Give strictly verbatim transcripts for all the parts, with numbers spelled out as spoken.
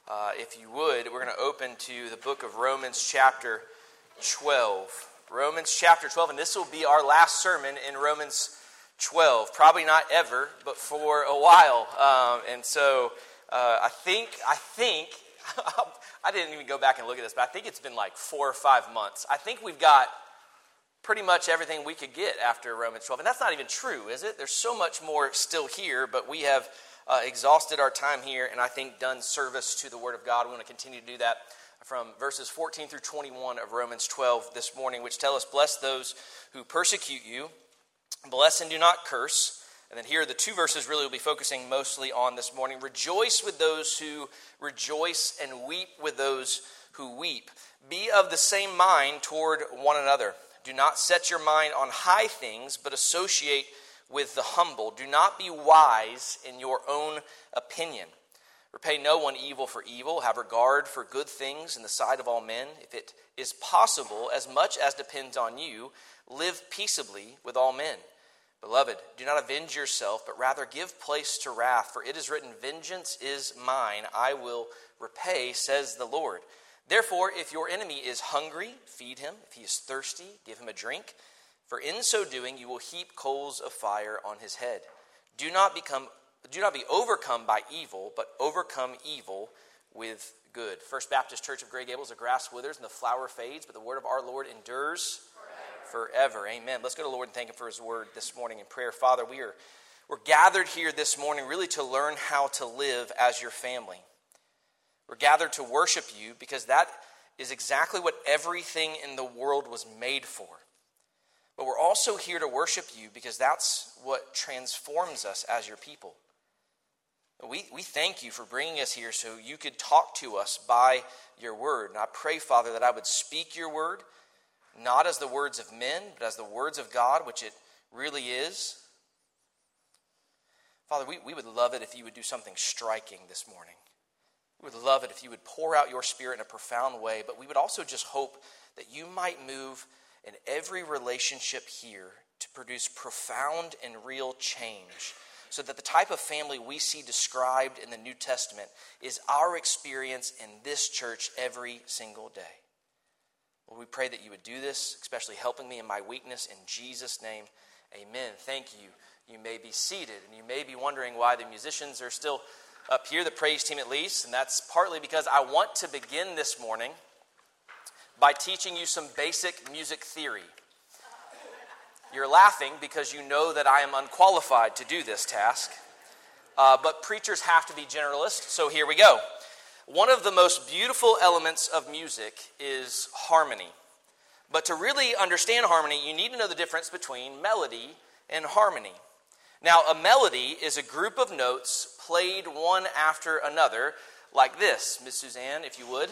Uh, if you would, we're going to open to the book of Romans chapter twelve. Romans chapter twelve, and this will be our last sermon in Romans twelve. Probably not ever, but for a while. Um, and so uh, I think, I think, I didn't even go back and look at this, but I think it's been like four or five months. I think we've got pretty much everything we could get after Romans twelve. And that's not even true, is it? There's so much more still here, but we have uh, exhausted our time here and I think done service to the Word of God. We want to continue to do that from verses fourteen through twenty-one of Romans twelve this morning, which tell us, bless those who persecute you, bless and do not curse. And then here are the two verses really we'll be focusing mostly on this morning. Rejoice with those who rejoice and weep with those who weep. Be of the same mind toward one another. Do not set your mind on high things, but associate with the humble. Do not be wise in your own opinion. Repay no one evil for evil. Have regard for good things in the sight of all men. If it is possible, as much as depends on you, live peaceably with all men. Beloved, do not avenge yourself, but rather give place to wrath. For it is written, vengeance is mine, I will repay, says the Lord. Therefore, if your enemy is hungry, feed him. If he is thirsty, give him a drink. For in so doing, you will heap coals of fire on his head. Do not become, do not be overcome by evil, but overcome evil with good. First Baptist Church of Grey Gables, the grass withers and the flower fades, but the word of our Lord endures forever. Forever. Amen. Let's go to the Lord and thank him for his word this morning in prayer. Father, we are we're gathered here this morning really to learn how to live as your family. We're gathered to worship you because that is exactly what everything in the world was made for. But we're also here to worship you because that's what transforms us as your people. We, we thank you for bringing us here so you could talk to us by your word. And I pray, Father, that I would speak your word, not as the words of men, but as the words of God, which it really is. Father, we, we would love it if you would do something striking this morning. We would love it if you would pour out your Spirit in a profound way, but we would also just hope that you might move in every relationship here to produce profound and real change so that the type of family we see described in the New Testament is our experience in this church every single day. Lord, we pray that you would do this, especially helping me in my weakness. In Jesus' name, amen. Thank you. You may be seated, and you may be wondering why the musicians are still up here, the praise team at least, and that's partly because I want to begin this morning by teaching you some basic music theory. You're laughing because you know that I am unqualified to do this task, uh, but preachers have to be generalists, so here we go. One of the most beautiful elements of music is harmony. But to really understand harmony, you need to know the difference between melody and harmony. Now, a melody is a group of notes played one after another, like this. Miss Suzanne, if you would.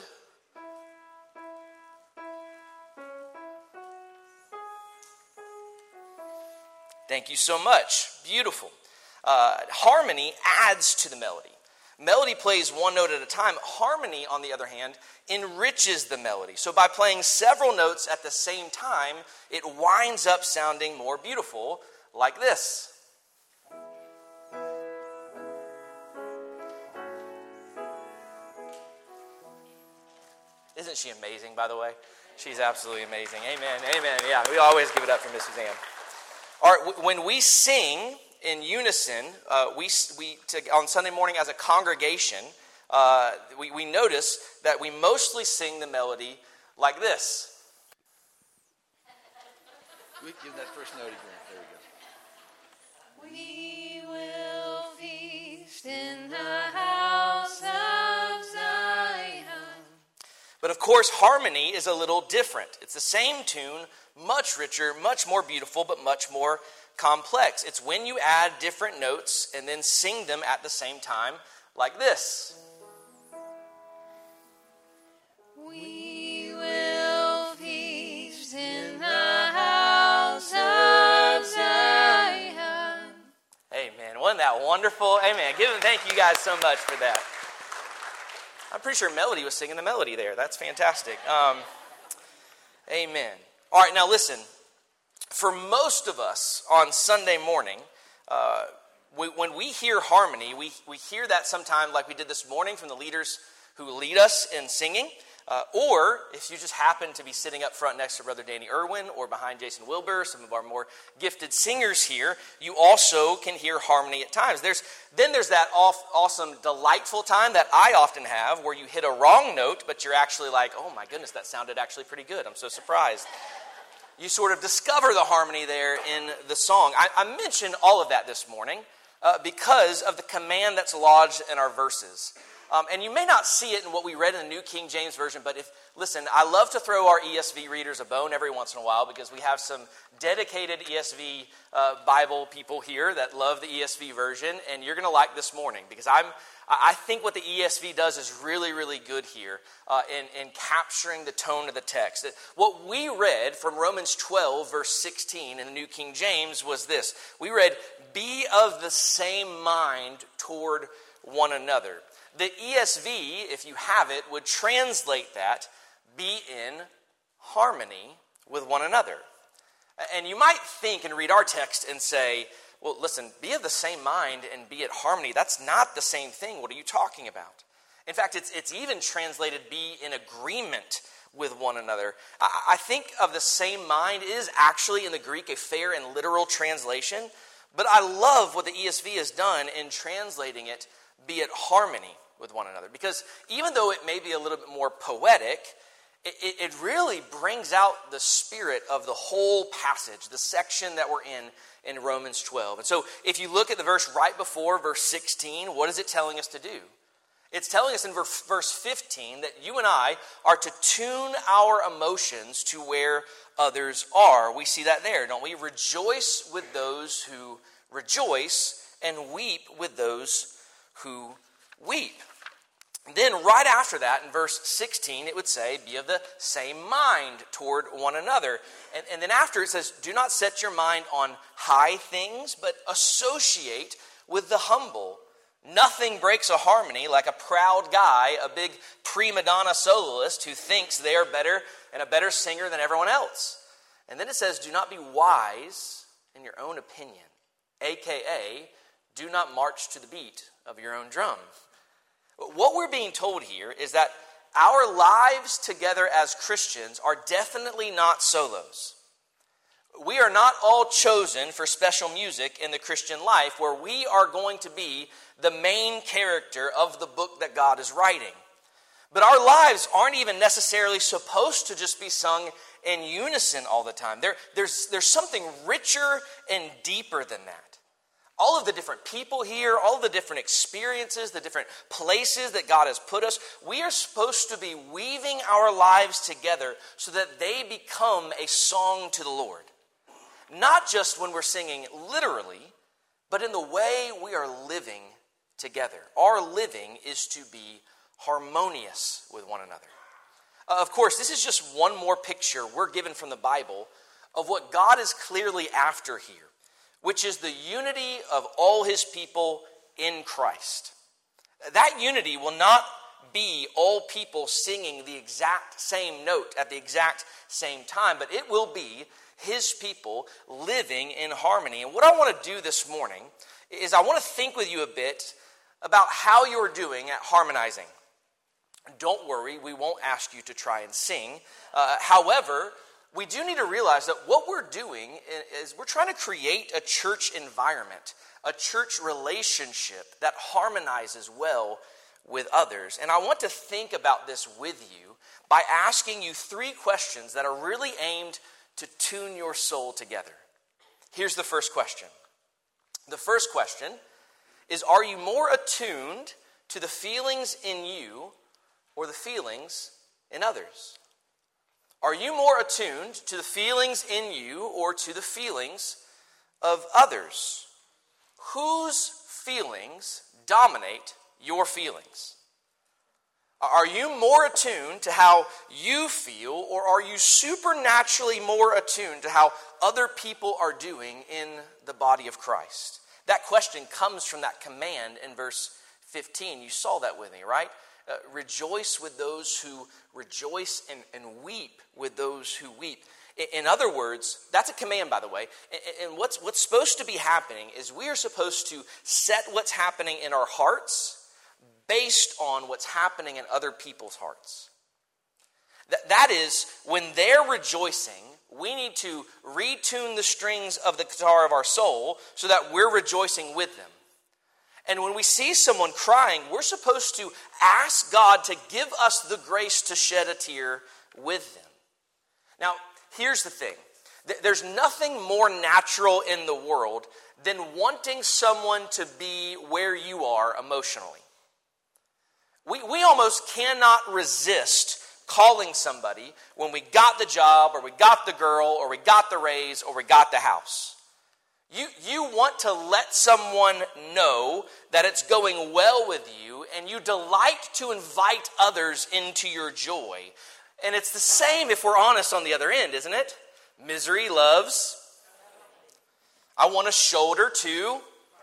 Thank you so much. Beautiful. Uh, harmony adds to the melody. Melody plays one note at a time. Harmony, on the other hand, enriches the melody. So by playing several notes at the same time, it winds up sounding more beautiful, like this. Isn't she amazing, by the way? She's absolutely amazing. Amen. Amen. Yeah, we always give it up for Miss Suzanne. All right, when we sing in unison, uh, we we to, on Sunday morning as a congregation, uh, we, we notice that we mostly sing the melody like this. We give that first note again. There we go. We will feast in the house of Zion. But of course, harmony is a little different. It's the same tune, much richer, much more beautiful, but much more complex. It's when you add different notes and then sing them at the same time, like this. We will feast in the house of Zion. Amen. Wasn't that wonderful? Amen. Give them, thank you guys so much for that. I'm pretty sure Melody was singing the melody there. That's fantastic. Um, amen. All right, now listen. For most of us on Sunday morning, uh, we, when we hear harmony, we, we hear that sometime like we did this morning from the leaders who lead us in singing. Uh, or if you just happen to be sitting up front next to Brother Danny Irwin or behind Jason Wilbur, some of our more gifted singers here, you also can hear harmony at times. There's Then there's that off, awesome, delightful time that I often have where you hit a wrong note, but you're actually like, oh my goodness, that sounded actually pretty good. I'm so surprised. You sort of discover the harmony there in the song. I, I mentioned all of that this morning uh, because of the command that's lodged in our verses. Um, and you may not see it in what we read in the New King James Version, but if, listen, I love to throw our E S V readers a bone every once in a while because we have some dedicated E S V uh, Bible people here that love the E S V version, and you're going to like this morning because I'm, I think what the E S V does is really, really good here uh, in, in capturing the tone of the text. What we read from Romans twelve, verse sixteen in the New King James was this. We read, be of the same mind toward one another. The E S V, if you have it, would translate that, be in harmony with one another. And you might think and read our text and say, well, listen, be of the same mind and be at harmony. That's not the same thing. What are you talking about? In fact, it's, it's even translated be in agreement with one another. I, I think of the same mind is actually in the Greek a fair and literal translation, but I love what the E S V has done in translating it, be at harmony with one another. Because even though it may be a little bit more poetic, it, it really brings out the spirit of the whole passage, the section that we're in in Romans twelve. And so if you look at the verse right before verse sixteen, what is it telling us to do? It's telling us in verse fifteen that you and I are to tune our emotions to where others are. We see that there, don't we? Rejoice with those who rejoice and weep with those who weep. Then right after that, in verse sixteen, it would say, be of the same mind toward one another. And, and then after it says, do not set your mind on high things, but associate with the humble. Nothing breaks a harmony like a proud guy, a big prima donna soloist who thinks they are better and a better singer than everyone else. And then it says, do not be wise in your own opinion, a k a do not march to the beat of your own drum. What we're being told here is that our lives together as Christians are definitely not solos. We are not all chosen for special music in the Christian life where we are going to be the main character of the book that God is writing. But our lives aren't even necessarily supposed to just be sung in unison all the time. There, there's, there's something richer and deeper than that. All of the different people here, all of the different experiences, the different places that God has put us, we are supposed to be weaving our lives together so that they become a song to the Lord. Not just when we're singing literally, but in the way we are living together. Our living is to be harmonious with one another. Uh, of course, this is just one more picture we're given from the Bible of what God is clearly after here, which is the unity of all his people in Christ. That unity will not be all people singing the exact same note at the exact same time, but it will be his people living in harmony. And what I want to do this morning is I want to think with you a bit about how you're doing at harmonizing. Don't worry, we won't ask you to try and sing. Uh, however, we do need to realize that what we're doing is we're trying to create a church environment, a church relationship that harmonizes well with others. And I want to think about this with you by asking you three questions that are really aimed to tune your soul together. Here's the first question. The first question is, are you more attuned to the feelings in you or the feelings in others? Are you more attuned to the feelings in you or to the feelings of others? Whose feelings dominate your feelings? Are you more attuned to how you feel, or are you supernaturally more attuned to how other people are doing in the body of Christ? That question comes from that command in verse fifteen. You saw that with me, right? Uh, rejoice with those who rejoice and, and weep with those who weep. In, in other words, that's a command, by the way. And, and what's, what's supposed to be happening is we are supposed to set what's happening in our hearts based on what's happening in other people's hearts. Th- that is, when they're rejoicing, we need to retune the strings of the guitar of our soul so that we're rejoicing with them. And when we see someone crying, we're supposed to ask God to give us the grace to shed a tear with them. Now, here's the thing. There's nothing more natural in the world than wanting someone to be where you are emotionally. We, we almost cannot resist calling somebody when we got the job, or we got the girl, or we got the raise, or we got the house. You, you want to let someone know that it's going well with you, and you delight to invite others into your joy. And it's the same if we're honest on the other end, isn't it? Misery loves. I want a shoulder too.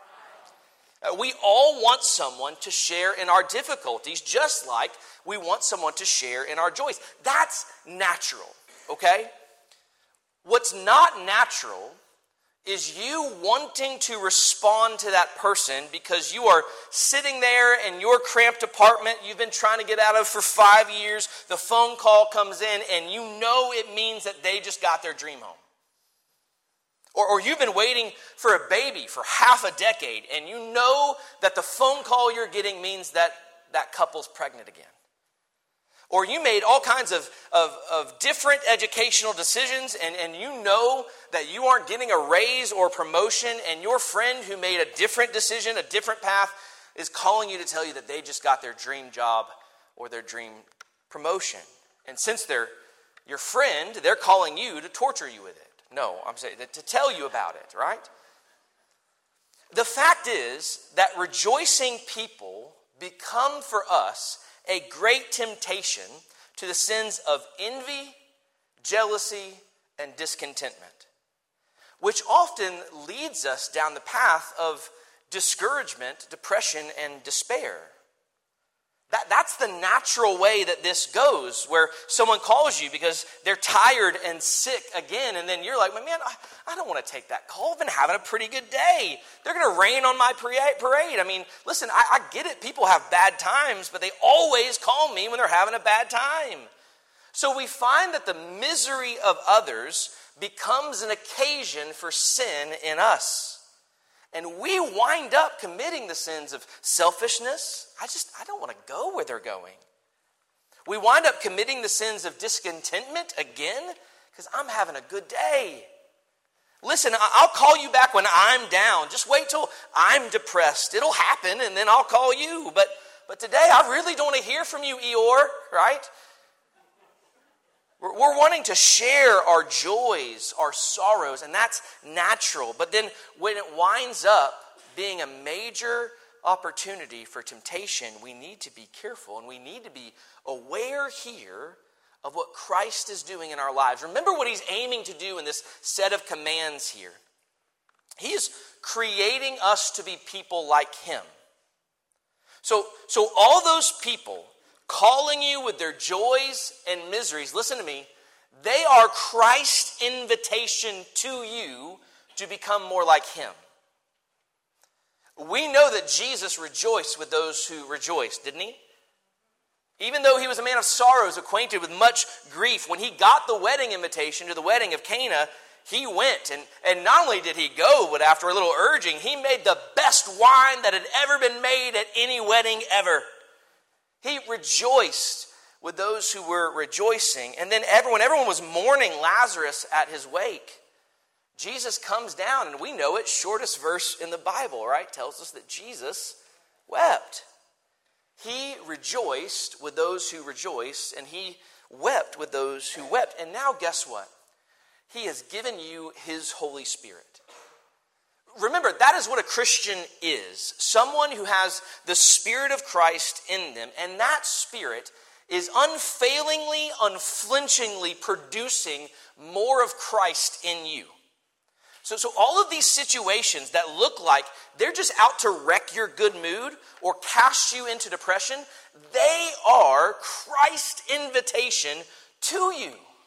Uh, we all want someone to share in our difficulties, just like we want someone to share in our joys. That's natural, okay? What's not natural is you wanting to respond to that person because you are sitting there in your cramped apartment you've been trying to get out of for five years. The phone call comes in and you know it means that they just got their dream home. Or, or you've been waiting for a baby for half a decade and you know that the phone call you're getting means that that couple's pregnant again. Or you made all kinds of, of, of different educational decisions and, and you know that you aren't getting a raise or promotion, and your friend who made a different decision, a different path, is calling you to tell you that they just got their dream job or their dream promotion. And since they're your friend, they're calling you to torture you with it. No, I'm saying to tell you about it, right? The fact is that rejoicing people become for us a great temptation to the sins of envy, jealousy, and discontentment, which often leads us down the path of discouragement, depression, and despair. That, that's the natural way that this goes, where someone calls you because they're tired and sick again, and then you're like, man, I, I don't want to take that call. I've been having a pretty good day. They're going to rain on my parade. I mean, listen, I, I get it. People have bad times, but they always call me when they're having a bad time. So we find that the misery of others becomes an occasion for sin in us. And we wind up committing the sins of selfishness. I just, I don't want to go where they're going. We wind up committing the sins of discontentment again because I'm having a good day. Listen, I'll call you back when I'm down. Just wait till I'm depressed. It'll happen and then I'll call you. But, but today I really don't want to hear from you, Eeyore, right? We're, we're wanting to share our joys, our sorrows, and that's natural. But then when it winds up being a major opportunity for temptation, we need to be careful and we need to be aware here of what Christ is doing in our lives. Remember what he's aiming to do in this set of commands here. He is creating us to be people like him. So, so all those people calling you with their joys and miseries, listen to me, they are Christ's invitation to you to become more like him. We know that Jesus rejoiced with those who rejoiced, didn't he? Even though he was a man of sorrows, acquainted with much grief, when he got the wedding invitation to the wedding of Cana, he went. And, and not only did he go, but after a little urging, he made the best wine that had ever been made at any wedding ever. He rejoiced with those who were rejoicing. And then everyone, everyone was mourning Lazarus at his wake. Jesus comes down, and we know it, shortest verse in the Bible, right? Tells us that Jesus wept. He rejoiced with those who rejoiced, and he wept with those who wept. And now guess what? He has given you his Holy Spirit. Remember, that is what a Christian is. Someone who has the Spirit of Christ in them, and that Spirit is unfailingly, unflinchingly producing more of Christ in you. So, so all of these situations that look like they're just out to wreck your good mood or cast you into depression, they are Christ's invitation to you.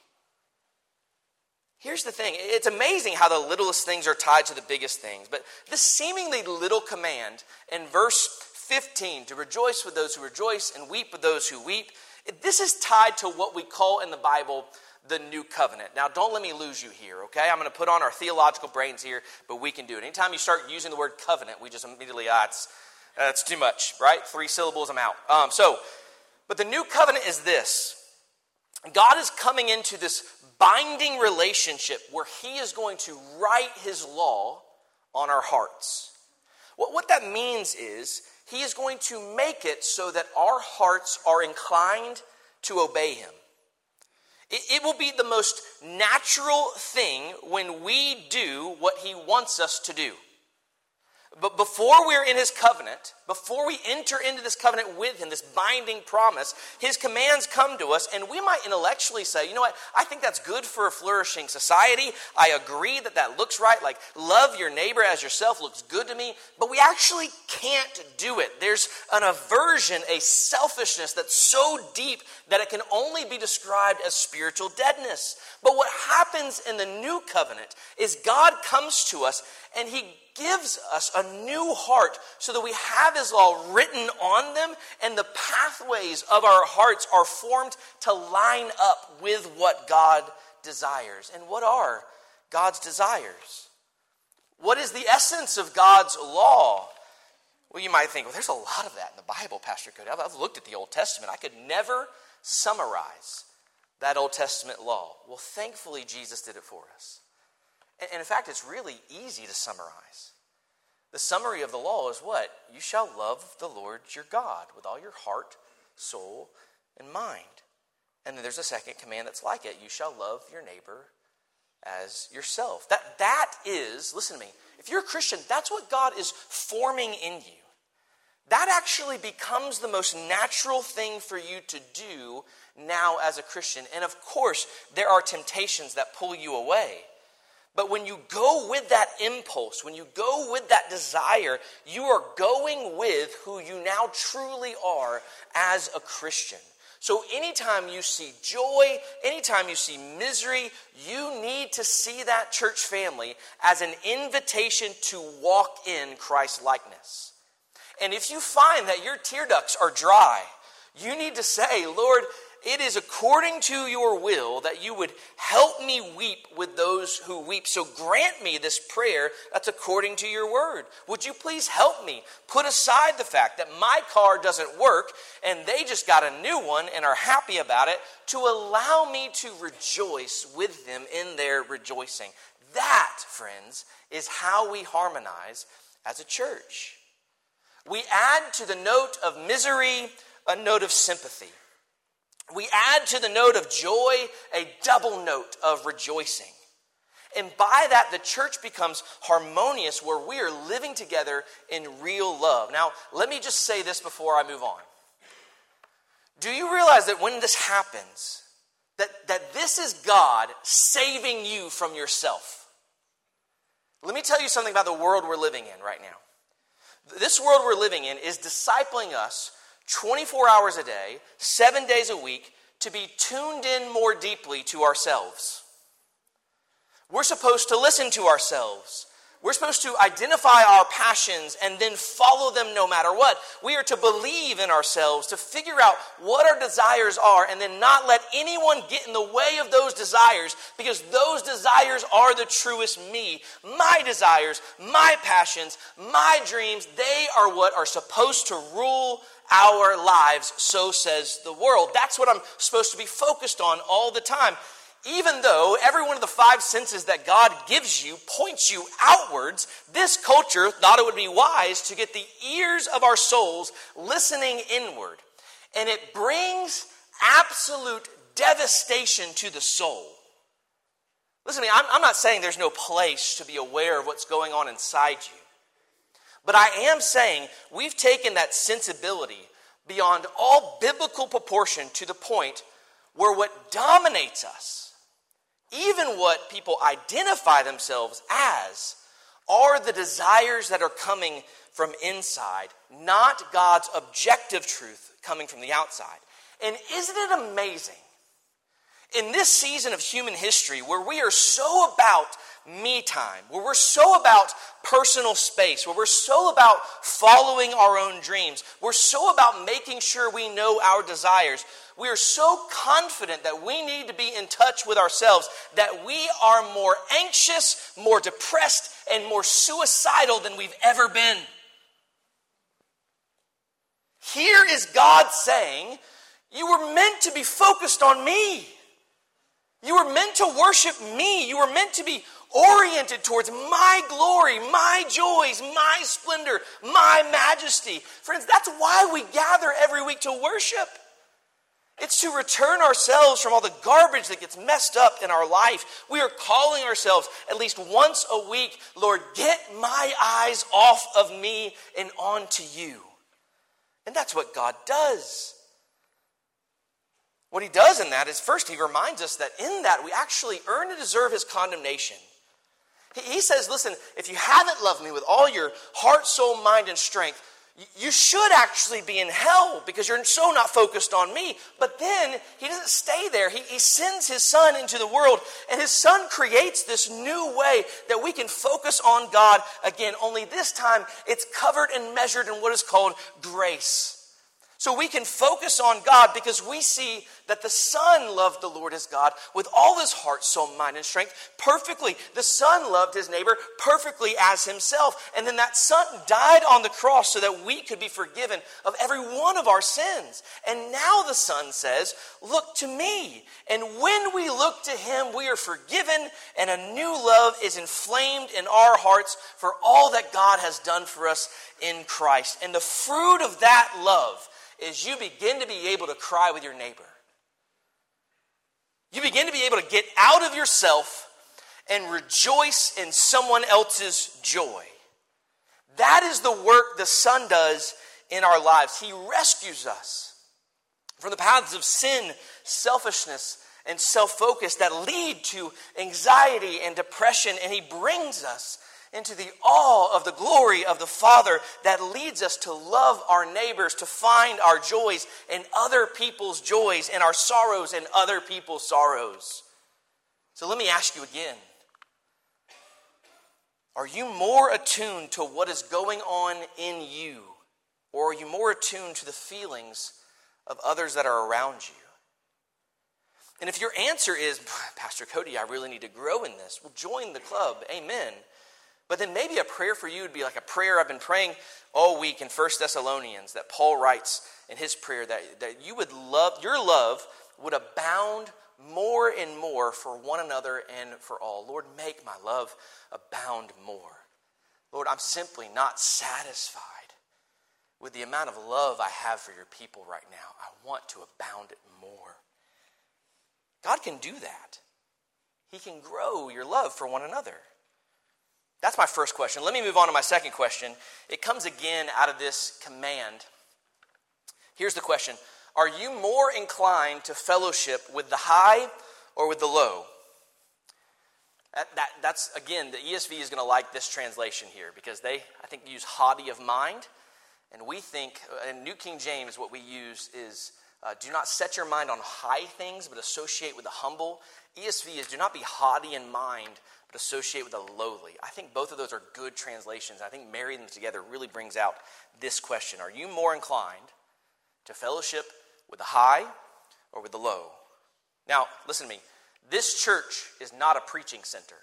Here's the thing. It's amazing how the littlest things are tied to the biggest things. But this seemingly little command in verse fifteen, to rejoice with those who rejoice and weep with those who weep. This is tied to what we call in the Bible the new covenant. Now, don't let me lose you here, okay? I'm going to put on our theological brains here, but we can do it. Anytime you start using the word covenant, we just immediately, ah, it's, uh, it's too much, right? Three syllables, I'm out. Um, so, but the new covenant is this. God is coming into this binding relationship where he is going to write his law on our hearts. What, what that means is he is going to make it so that our hearts are inclined to obey him. It, it will be the most natural thing when we do what he wants us to do. But before we're in his covenant, before we enter into this covenant with him, this binding promise, his commands come to us, and we might intellectually say, you know what, I think that's good for a flourishing society. I agree that that looks right. Like, love your neighbor as yourself looks good to me. But we actually can't do it. There's an aversion, a selfishness that's so deep that it can only be described as spiritual deadness. But what happens in the new covenant is God comes to us and he gives us a new heart so that we have his law written on them, and the pathways of our hearts are formed to line up with what God desires. And what are God's desires? What is the essence of God's law? Well, you might think, well, there's a lot of that in the Bible, Pastor Cody. I've, I've looked at the Old Testament. I could never summarize that Old Testament law. Well, thankfully, Jesus did it for us. And in fact, it's really easy to summarize. The summary of the law is what? You shall love the Lord your God with all your heart, soul, and mind. And then there's a second command that's like it. You shall love your neighbor as yourself. That, that is, listen to me, if you're a Christian, that's what God is forming in you. That actually becomes the most natural thing for you to do now as a Christian. And of course, there are temptations that pull you away. But when you go with that impulse, when you go with that desire, you are going with who you now truly are as a Christian. So anytime you see joy, anytime you see misery, you need to see that church family as an invitation to walk in Christ's likeness. And if you find that your tear ducts are dry, you need to say, Lord, it is according to your will that you would help me weep with those who weep. So grant me this prayer that's according to your word. Would you please help me put aside the fact that my car doesn't work and they just got a new one and are happy about it, to allow me to rejoice with them in their rejoicing. That, friends, is how we harmonize as a church. We add to the note of misery a note of sympathy. We add to the note of joy a double note of rejoicing. And by that, the church becomes harmonious where we are living together in real love. Now, let me just say this before I move on. Do you realize that when this happens, that, that this is God saving you from yourself? Let me tell you something about the world we're living in right now. This world we're living in is discipling us twenty-four hours a day, seven days a week, to be tuned in more deeply to ourselves. We're supposed to listen to ourselves. We're supposed to identify our passions and then follow them no matter what. We are to believe in ourselves, to figure out what our desires are, and then not let anyone get in the way of those desires, because those desires are the truest me. My desires, my passions, my dreams, they are what are supposed to rule our lives, so says the world. That's what I'm supposed to be focused on all the time. Even though every one of the five senses that God gives you points you outwards, this culture thought it would be wise to get the ears of our souls listening inward. And it brings absolute devastation to the soul. Listen to me, I'm, I'm not saying there's no place to be aware of what's going on inside you. But I am saying we've taken that sensibility beyond all biblical proportion to the point where what dominates us, even what people identify themselves as, are the desires that are coming from inside, not God's objective truth coming from the outside. And isn't it amazing? In this season of human history where we are so about me time, where we're so about personal space, where we're so about following our own dreams, we're so about making sure we know our desires, we are so confident that we need to be in touch with ourselves that we are more anxious, more depressed, and more suicidal than we've ever been. Here is God saying, you were meant to be focused on me. You were meant to worship me. You were meant to be oriented towards my glory, my joys, my splendor, my majesty. Friends, that's why we gather every week to worship. It's to return ourselves from all the garbage that gets messed up in our life. We are calling ourselves at least once a week, Lord, get my eyes off of me and onto you. And that's what God does. What he does in that is, first, he reminds us that in that we actually earn and deserve his condemnation. He, he says, listen, if you haven't loved me with all your heart, soul, mind, and strength, you, you should actually be in hell because you're so not focused on me. But then he doesn't stay there. He, he sends his son into the world, and his son creates this new way that we can focus on God again. Only this time, it's covered and measured in what is called grace. So we can focus on God because we see that the Son loved the Lord his God with all his heart, soul, mind, and strength perfectly. The Son loved his neighbor perfectly as himself. And then that Son died on the cross so that we could be forgiven of every one of our sins. And now the Son says, look to me. And when we look to him, we are forgiven, and a new love is inflamed in our hearts for all that God has done for us in Christ. And the fruit of that love is you begin to be able to cry with your neighbor. You begin to be able to get out of yourself and rejoice in someone else's joy. That is the work the Son does in our lives. He rescues us from the paths of sin, selfishness, and self-focus that lead to anxiety and depression, and he brings us into the awe of the glory of the Father that leads us to love our neighbors, to find our joys in other people's joys and our sorrows in other people's sorrows. So let me ask you again. Are you more attuned to what is going on in you, or are you more attuned to the feelings of others that are around you? And if your answer is, Pastor Cody, I really need to grow in this, well, join the club. Amen. But then maybe a prayer for you would be like a prayer I've been praying all week in First Thessalonians that Paul writes in his prayer, that, that you would love, your love would abound more and more for one another and for all. Lord, make my love abound more. Lord, I'm simply not satisfied with the amount of love I have for your people right now. I want to abound it more. God can do that. He can grow your love for one another. That's my first question. Let me move on to my second question. It comes again out of this command. Here's the question. Are you more inclined to fellowship with the high or with the low? That, that, that's, again, the E S V is going to like this translation here because they, I think, use haughty of mind. And we think, in New King James, what we use is, uh, do not set your mind on high things, but associate with the humble. E S V is, do not be haughty in mind, but associate with the lowly. I think both of those are good translations. I think marrying them together really brings out this question. Are you more inclined to fellowship with the high or with the low? Now, listen to me. This church is not a preaching center.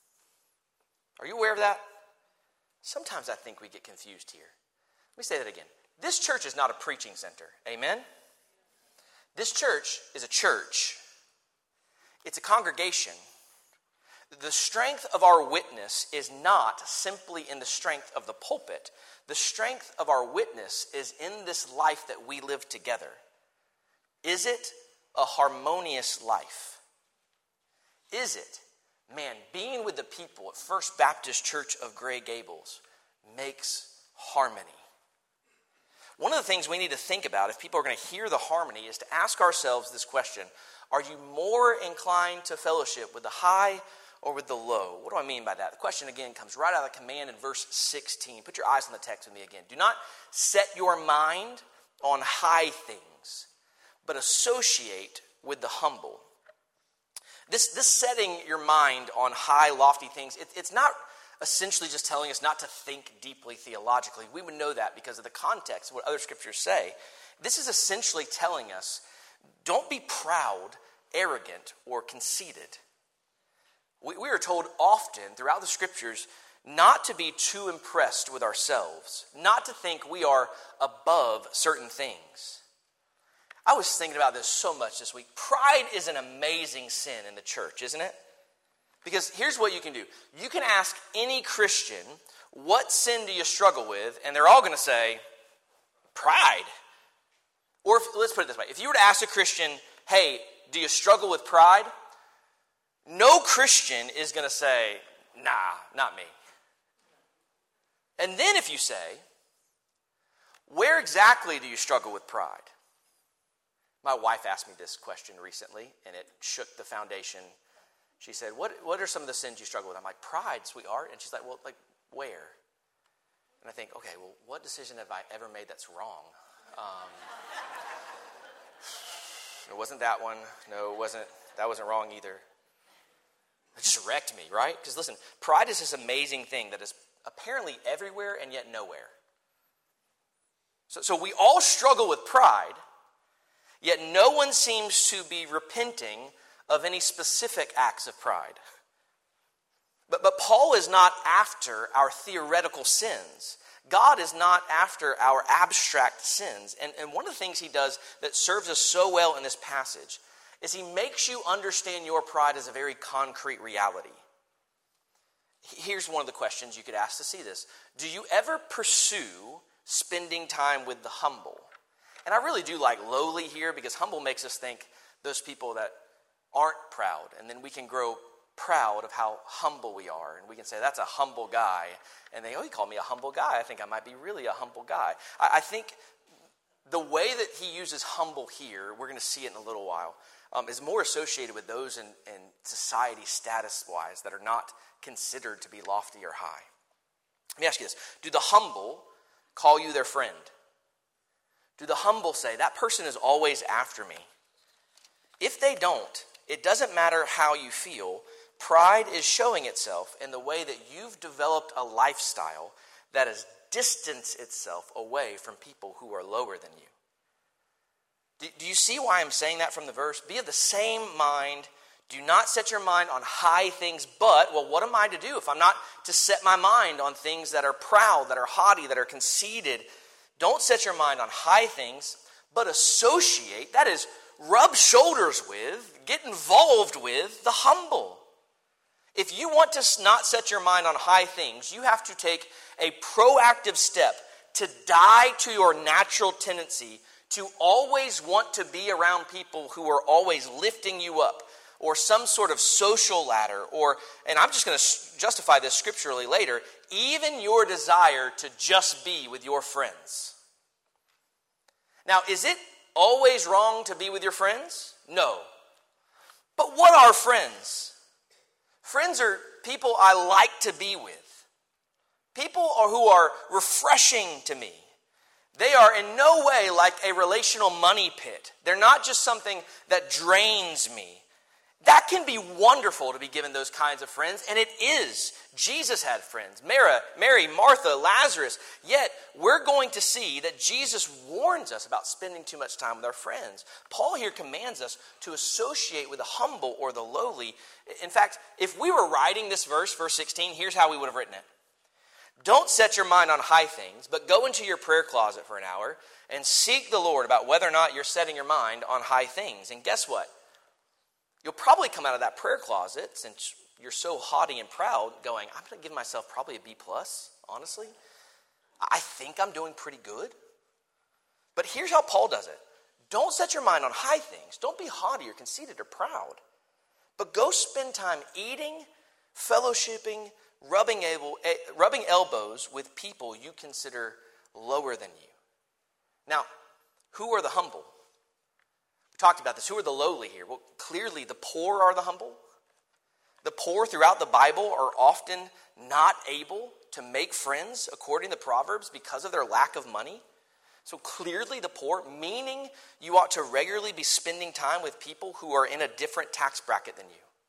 Are you aware of that? Sometimes I think we get confused here. Let me say that again. This church is not a preaching center. Amen? This church is a church. It's a congregation. The strength of our witness is not simply in the strength of the pulpit. The strength of our witness is in this life that we live together. Is it a harmonious life? Is it? Man, being with the people at First Baptist Church of Gray Gables makes harmony. One of the things we need to think about if people are going to hear the harmony is to ask ourselves this question. Are you more inclined to fellowship with the high or with the low? What do I mean by that? The question again comes right out of the command in verse sixteen. Put your eyes on the text with me again. Do not set your mind on high things, but associate with the humble. This, this setting your mind on high, lofty things, it, it's not essentially just telling us not to think deeply theologically. We would know that because of the context of what other scriptures say. This is essentially telling us, don't be proud, arrogant, or conceited. We, we are told often throughout the scriptures not to be too impressed with ourselves, not to think we are above certain things. I was thinking about this so much this week. Pride is an amazing sin in the church, isn't it? Because here's what you can do. You can ask any Christian, what sin do you struggle with? And they're all going to say, pride. Or if, let's put it this way. If you were to ask a Christian, hey, do you struggle with pride? No Christian is going to say, nah, not me. And then if you say, where exactly do you struggle with pride? My wife asked me this question recently, and it shook the foundation. She said, what, what are some of the sins you struggle with? I'm like, pride, sweetheart. And she's like, well, like, where? And I think, okay, well, what decision have I ever made that's wrong? Um, it wasn't that one. No, it wasn't. That wasn't wrong either. It just wrecked me, right? Because listen, pride is this amazing thing that is apparently everywhere and yet nowhere. So, so we all struggle with pride, yet no one seems to be repenting of any specific acts of pride. But, but Paul is not after our theoretical sins. God is not after our abstract sins. And, and one of the things he does that serves us so well in this passage is he makes you understand your pride as a very concrete reality. Here's one of the questions you could ask to see this. Do you ever pursue spending time with the humble? And I really do like lowly here because humble makes us think those people that aren't proud. And then we can grow proud of how humble we are. And we can say, that's a humble guy. And they, oh, he called me a humble guy. I think I might be really a humble guy. I, I think the way that he uses humble here, we're going to see it in a little while, um, is more associated with those in, in society status-wise that are not considered to be lofty or high. Let me ask you this. Do the humble call you their friend? Do the humble say, that person is always after me? If they don't, it doesn't matter how you feel. Pride is showing itself in the way that you've developed a lifestyle that has distanced itself away from people who are lower than you. Do, do you see why I'm saying that from the verse? Be of the same mind. Do not set your mind on high things, but, well, what am I to do if I'm not to set my mind on things that are proud, that are haughty, that are conceited? Don't set your mind on high things, but associate, that is, rub shoulders with, get involved with the humble. If you want to not set your mind on high things, you have to take a proactive step to die to your natural tendency to always want to be around people who are always lifting you up, or some sort of social ladder, or, and I'm just going to justify this scripturally later, even your desire to just be with your friends. Now, is it always wrong to be with your friends? No. But what are friends? Friends are people I like to be with. People are, who are refreshing to me. They are in no way like a relational money pit. They're not just something that drains me. That can be wonderful to be given those kinds of friends, and it is. Jesus had friends. Mary, Mary, Martha, Lazarus. Yet, we're going to see that Jesus warns us about spending too much time with our friends. Paul here commands us to associate with the humble or the lowly. In fact, if we were writing this verse, verse sixteen, here's how we would have written it. Don't set your mind on high things, but go into your prayer closet for an hour and seek the Lord about whether or not you're setting your mind on high things. And guess what? You'll probably come out of that prayer closet, since you're so haughty and proud, going, I'm going to give myself probably a B plus, honestly. I think I'm doing pretty good. But here's how Paul does it. Don't set your mind on high things. Don't be haughty or conceited or proud. But go spend time eating, fellowshipping, rubbing, able, rubbing elbows with people you consider lower than you. Now, who are the humble? We talked about this. Who are the lowly here? Well, clearly the poor are the humble. The poor throughout the Bible are often not able to make friends, according to Proverbs, because of their lack of money. So clearly the poor, meaning you ought to regularly be spending time with people who are in a different tax bracket than you.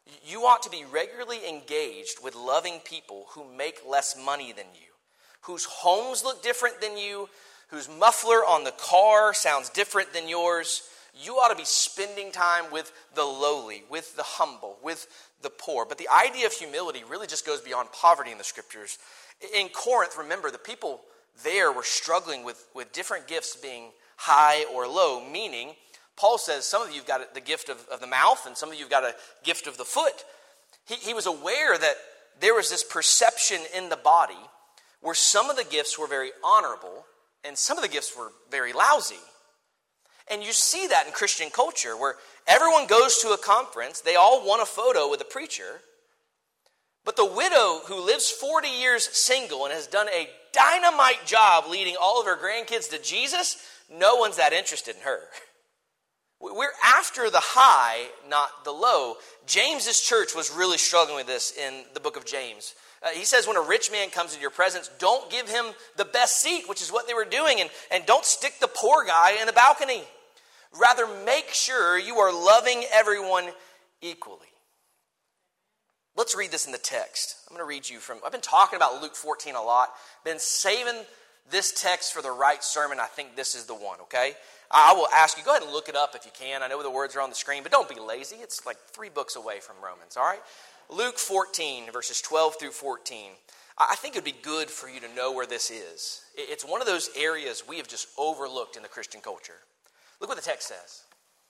You ought to be regularly engaged with loving people who make less money than you, whose homes look different than you, whose muffler on the car sounds different than yours. You ought to be spending time with the lowly, with the humble, with the poor. But the idea of humility really just goes beyond poverty in the scriptures. In Corinth, remember, the people there were struggling with, with different gifts being high or low, meaning Paul says some of you have got the gift of, of the mouth and some of you have got a gift of the foot. He, he was aware that there was this perception in the body where some of the gifts were very honorable and some of the gifts were very lousy. And you see that in Christian culture where everyone goes to a conference, they all want a photo with a preacher, but the widow who lives forty years single and has done a dynamite job leading all of her grandkids to Jesus, no one's that interested in her. We're after the high, not the low. James's church was really struggling with this in the book of James. Uh, he says when a rich man comes into your presence, don't give him the best seat, which is what they were doing, and, and don't stick the poor guy in the balcony. Rather, make sure you are loving everyone equally. Let's read this in the text. I'm going to read you from, I've been talking about Luke fourteen a lot, been saving this text for the right sermon. I think this is the one, okay? I will ask you, go ahead and look it up if you can. I know the words are on the screen, but don't be lazy. It's like three books away from Romans, all right? Luke fourteen, verses twelve through fourteen. I think it would be good for you to know where this is. It's one of those areas we have just overlooked in the Christian culture. Look what the text says.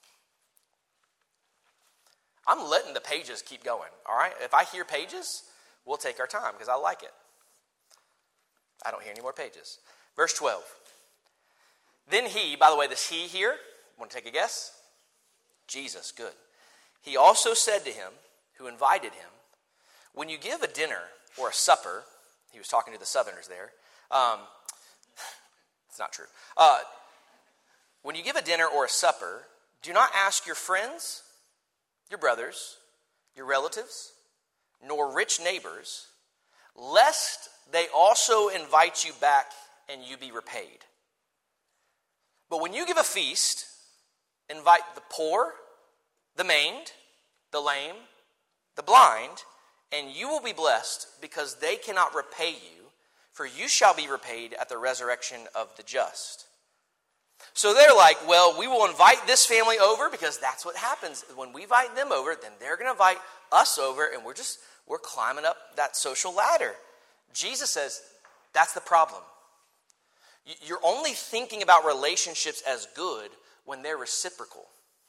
I'm letting the pages keep going, all right? If I hear pages, we'll take our time because I like it. I don't hear any more pages. Verse twelve. Then he, by the way, this he here, want to take a guess? Jesus, good. He also said to him, who invited him, when you give a dinner or a supper, he was talking to the Southerners there. Um, it's not true. Uh, when you give a dinner or a supper, do not ask your friends, your brothers, your relatives, nor rich neighbors, lest they also invite you back and you be repaid. But when you give a feast, invite the poor, the maimed, the lame, the blind, and you will be blessed because they cannot repay you, for you shall be repaid at the resurrection of the just. So they're like, well, we will invite this family over because that's what happens. When we invite them over, then they're going to invite us over, and we're just, we're climbing up that social ladder. Jesus says, that's the problem. You're only thinking about relationships as good when they're reciprocal.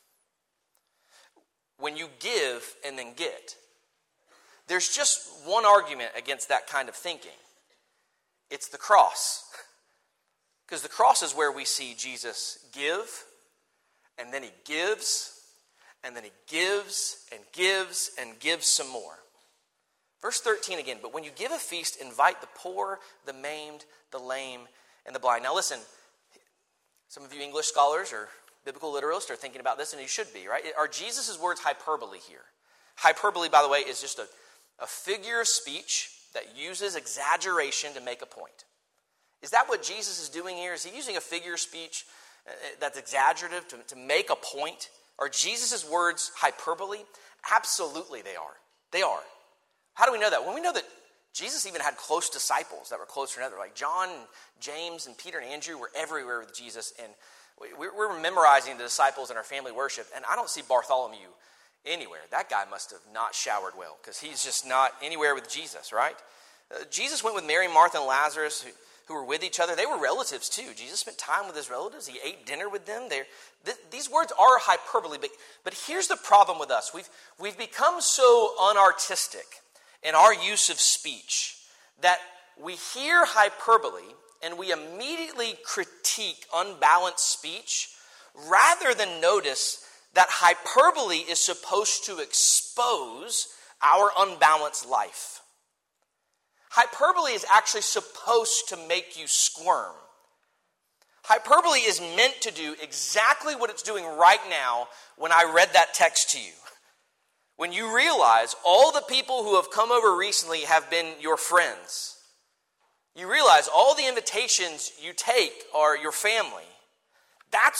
When you give and then get. There's just one argument against that kind of thinking. It's the cross. Because the cross is where we see Jesus give, and then he gives, and then he gives, and gives, and gives some more. Verse thirteen again, but when you give a feast, invite the poor, the maimed, the lame, and the blind. Now listen, some of you English scholars or biblical literalists are thinking about this, and you should be, right? Are Jesus' words hyperbole here? Hyperbole, by the way, is just a, a figure of speech that uses exaggeration to make a point. Is that what Jesus is doing here? Is he using a figure of speech that's exaggerative to, to make a point? Are Jesus' words hyperbole? Absolutely they are. They are. How do we know that? Well, we know that Jesus even had close disciples that were closer than others. Like John, and James, and Peter, and Andrew were everywhere with Jesus. And we, we're memorizing the disciples in our family worship. And I don't see Bartholomew anywhere. That guy must have not showered well because he's just not anywhere with Jesus, right? Uh, Jesus went with Mary, Martha, and Lazarus, who, who were with each other. They were relatives too. Jesus spent time with his relatives. He ate dinner with them. They're, th- these words are hyperbole. But, but here's the problem with us. We've, we've become so unartistic in our use of speech that we hear hyperbole and we immediately critique unbalanced speech rather than notice that hyperbole is supposed to expose our unbalanced life. Hyperbole is actually supposed to make you squirm. Hyperbole is meant to do exactly what it's doing right now when I read that text to you. When you realize all the people who have come over recently have been your friends. You realize all the invitations you take are your family. That's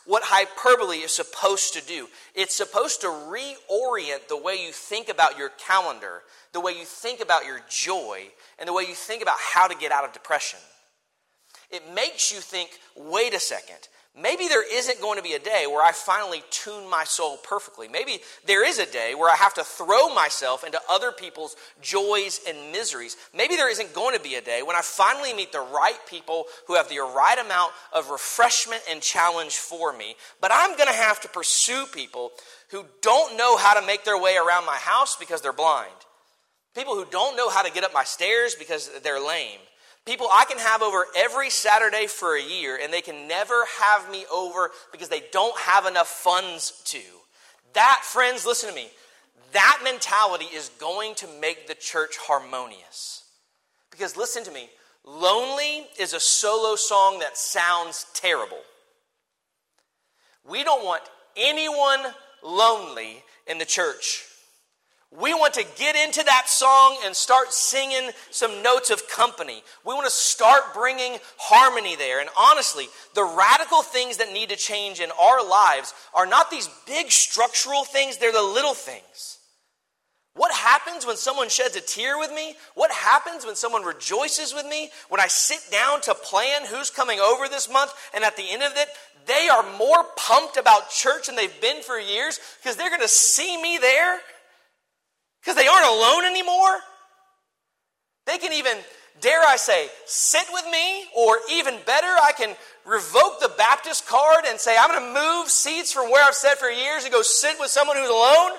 what hyperbole is supposed to do. It's supposed to reorient the way you think about your calendar, the way you think about your joy, and the way you think about how to get out of depression. It makes you think, wait a second, maybe there isn't going to be a day where I finally tune my soul perfectly. Maybe there is a day where I have to throw myself into other people's joys and miseries. Maybe there isn't going to be a day when I finally meet the right people who have the right amount of refreshment and challenge for me. But I'm going to have to pursue people who don't know how to make their way around my house because they're blind. People who don't know how to get up my stairs because they're lame. People I can have over every Saturday for a year, and they can never have me over because they don't have enough funds to. That, friends, listen to me. That mentality is going to make the church harmonious. Because listen to me, Lonely is a solo song that sounds terrible. We don't want anyone lonely in the church. We want to get into that song and start singing some notes of company. We want to start bringing harmony there. And honestly, the radical things that need to change in our lives are not these big structural things, they're the little things. What happens when someone sheds a tear with me? What happens when someone rejoices with me? When I sit down to plan who's coming over this month, and at the end of it, they are more pumped about church than they've been for years because they're going to see me there. Because they aren't alone anymore. They can even, dare I say, sit with me, or even better, I can revoke the Baptist card and say, I'm going to move seats from where I've sat for years and go sit with someone who's alone.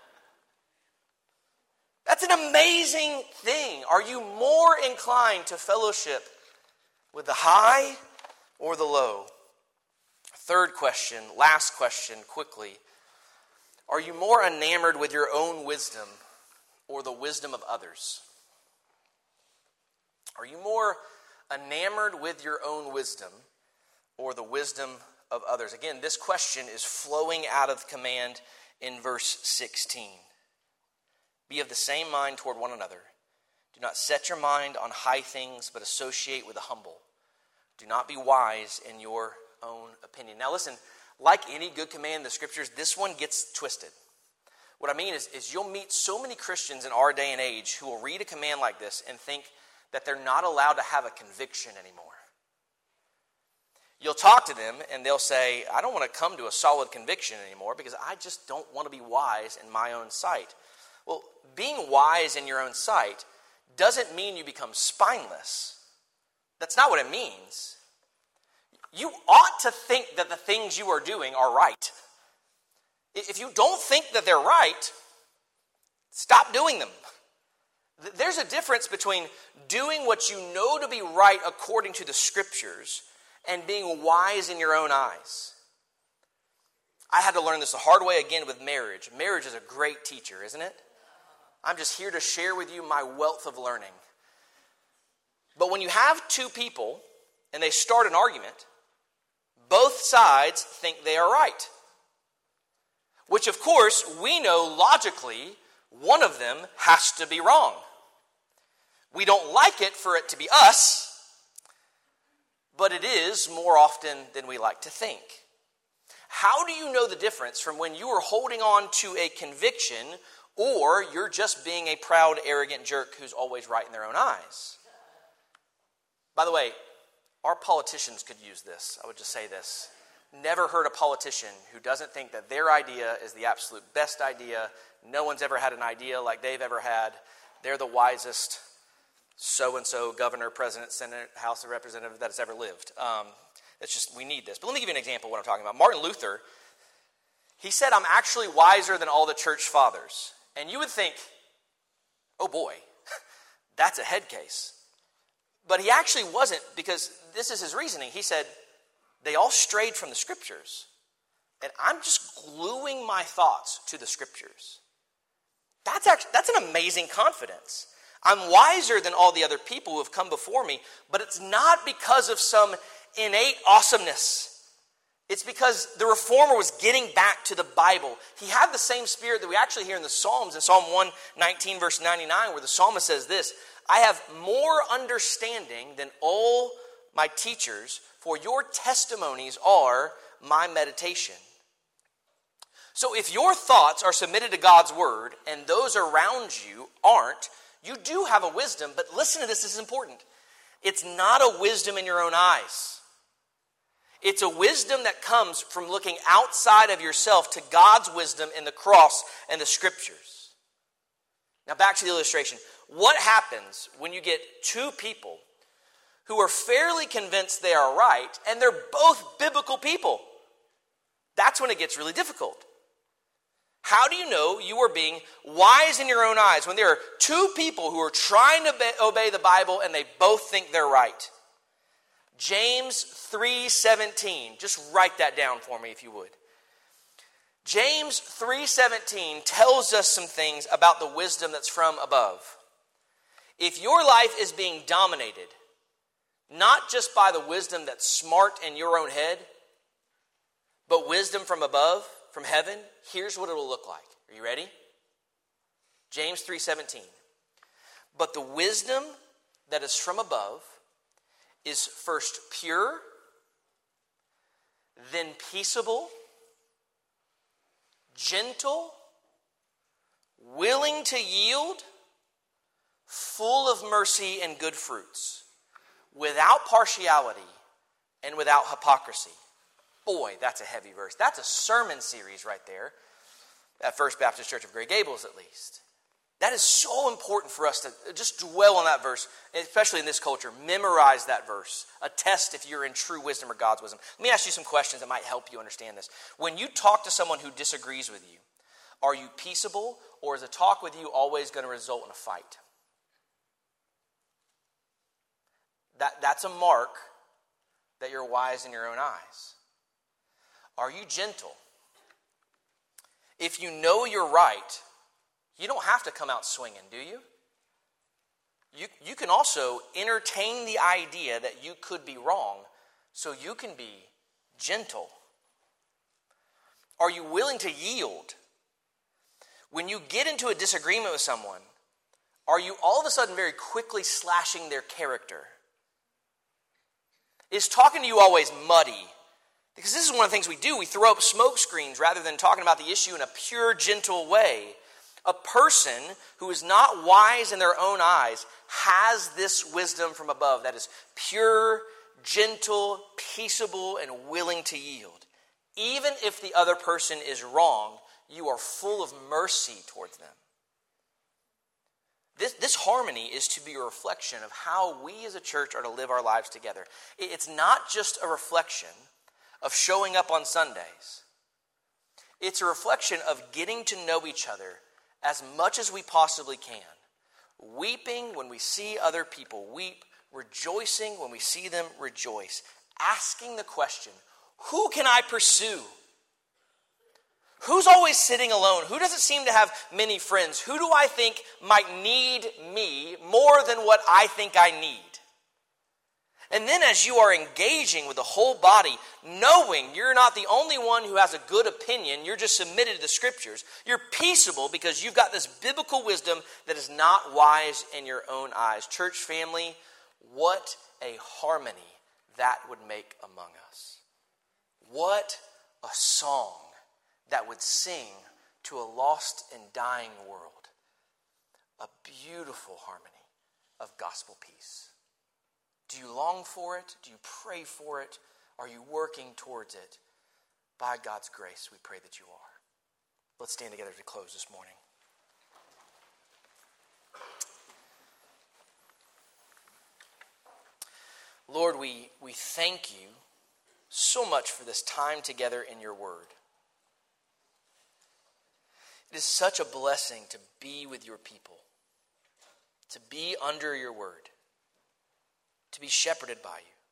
That's an amazing thing. Are you more inclined to fellowship with the high or the low? Third question, last question, quickly. Are you more enamored with your own wisdom or the wisdom of others? Are you more enamored with your own wisdom or the wisdom of others? Again, this question is flowing out of the command in verse sixteen. Be of the same mind toward one another. Do not set your mind on high things, but associate with the humble. Do not be wise in your own opinion. Now listen, like any good command in the scriptures, this one gets twisted. What I mean is, is you'll meet so many Christians in our day and age who will read a command like this and think that they're not allowed to have a conviction anymore. You'll talk to them and they'll say, I don't want to come to a solid conviction anymore because I just don't want to be wise in my own sight. Well, being wise in your own sight doesn't mean you become spineless. That's not what it means. You ought to think that the things you are doing are right. If you don't think that they're right, stop doing them. There's a difference between doing what you know to be right according to the scriptures and being wise in your own eyes. I had to learn this the hard way again with marriage. Marriage is a great teacher, isn't it? I'm just here to share with you my wealth of learning. But when you have two people and they start an argument, both sides think they are right. Which, of course, we know logically one of them has to be wrong. We don't like it for it to be us, but it is more often than we like to think. How do you know the difference from when you are holding on to a conviction or you're just being a proud, arrogant jerk who's always right in their own eyes? By the way, our politicians could use this. I would just say this. Never heard a politician who doesn't think that their idea is the absolute best idea. No one's ever had an idea like they've ever had. They're the wisest so-and-so governor, president, senate, House of Representatives that has ever lived. Um, it's just, we need this. But let me give you an example of what I'm talking about. Martin Luther, he said, I'm actually wiser than all the church fathers. And you would think, oh boy, that's a head case. But he actually wasn't, because this is his reasoning. He said, they all strayed from the scriptures. And I'm just gluing my thoughts to the scriptures. That's actually, that's an amazing confidence. I'm wiser than all the other people who have come before me, but it's not because of some innate awesomeness. It's because the reformer was getting back to the Bible. He had the same spirit that we actually hear in the Psalms, in Psalm one nineteen, verse ninety-nine, where the psalmist says this, I have more understanding than all my teachers, for your testimonies are my meditation. So if your thoughts are submitted to God's word and those around you aren't, you do have a wisdom, but listen to this, this is important. It's not a wisdom in your own eyes. It's a wisdom that comes from looking outside of yourself to God's wisdom in the cross and the scriptures. Now back to the illustration. What happens when you get two people who are fairly convinced they are right and they're both biblical people? That's when it gets really difficult. How do you know you are being wise in your own eyes when there are two people who are trying to be- obey the Bible and they both think they're right? James three seventeen. Just write that down for me if you would. James three seventeen tells us some things about the wisdom that's from above. If your life is being dominated, not just by the wisdom that's smart in your own head, but wisdom from above, from heaven, here's what it'll look like. Are you ready? James three seventeen. But the wisdom that is from above is first pure, then peaceable, gentle, willing to yield, full of mercy and good fruits, without partiality and without hypocrisy. Boy, that's a heavy verse. That's a sermon series right there at First Baptist Church of Grey Gables, at least. That is so important for us to just dwell on that verse, especially in this culture. Memorize that verse. Attest if you're in true wisdom or God's wisdom. Let me ask you some questions that might help you understand this. When you talk to someone who disagrees with you, are you peaceable, or is a talk with you always going to result in a fight? That, that's a mark that you're wise in your own eyes. Are you gentle? If you know you're right, you don't have to come out swinging, do you? You, you can also entertain the idea that you could be wrong, so you can be gentle. Are you willing to yield? When you get into a disagreement with someone, are you all of a sudden very quickly slashing their character? Is talking to you always muddy? Because this is one of the things we do. We throw up smoke screens rather than talking about the issue in a pure, gentle way. A person who is not wise in their own eyes has this wisdom from above that is pure, gentle, peaceable, and willing to yield. Even if the other person is wrong, you are full of mercy towards them. This, this harmony is to be a reflection of how we as a church are to live our lives together. It's not just a reflection of showing up on Sundays. It's a reflection of getting to know each other as much as we possibly can. Weeping when we see other people weep, rejoicing when we see them rejoice. Asking the question, who can I pursue? Who's always sitting alone? Who doesn't seem to have many friends? Who do I think might need me more than what I think I need? And then as you are engaging with the whole body, knowing you're not the only one who has a good opinion, you're just submitted to the scriptures, you're peaceable because you've got this biblical wisdom that is not wise in your own eyes. Church family, what a harmony that would make among us. What a song that would sing to a lost and dying world. A beautiful harmony of gospel peace. Do you long for it? Do you pray for it? Are you working towards it? By God's grace, we pray that you are. Let's stand together to close this morning. Lord, we, we thank you so much for this time together in your word. It is such a blessing to be with your people, to be under your word, to be shepherded by you.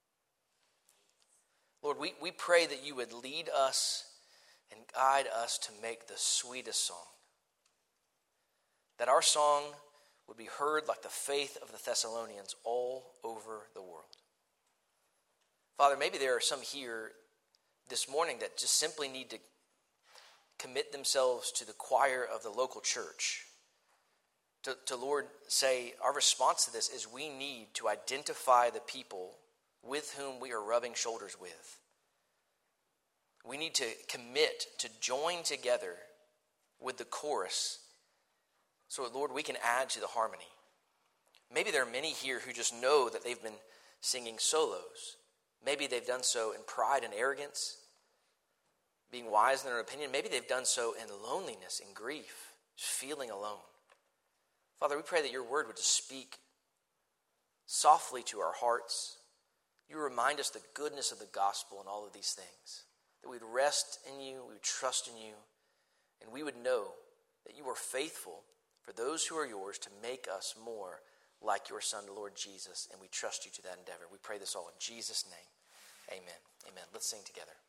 Lord, we, we pray that you would lead us and guide us to make the sweetest song. That our song would be heard like the faith of the Thessalonians all over the world. Father, maybe there are some here this morning that just simply need to commit themselves to the choir of the local church. To, to Lord, say, our response to this is we need to identify the people with whom we are rubbing shoulders with. we need to commit to join together with the chorus so, Lord, we can add to the harmony. Maybe there are many here who just know that they've been singing solos. Maybe they've done so in pride and arrogance, being wise in their opinion. Maybe they've done so in loneliness and grief, just feeling alone. Father, we pray that your word would just speak softly to our hearts. You remind us the goodness of the gospel and all of these things, that we'd rest in you, we would trust in you, and we would know that you are faithful for those who are yours to make us more like your Son, the Lord Jesus, and we trust you to that endeavor. We pray this all in Jesus' name. Amen. Amen. Let's sing together.